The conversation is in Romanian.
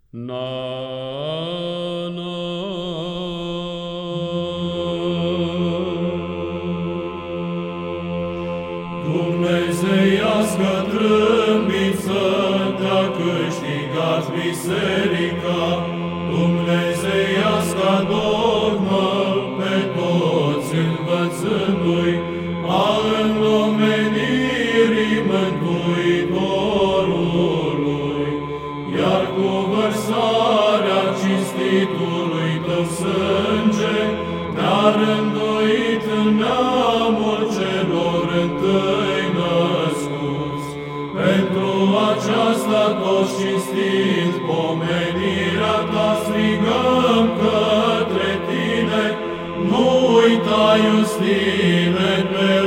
Na, na. Dumnezeiască trâmbiță te-a câștigat biserica, Dumnezeiască dogmă pe toți învățându-i, a înlomenirii Mântuitorului, iar cu vărsarea cinstitului tău sânge te-a rânduit în neamul celor întâi născuți. Pentru aceasta toți cinstind pomenirea ta strigăm către tine, nu uita, iustine, pe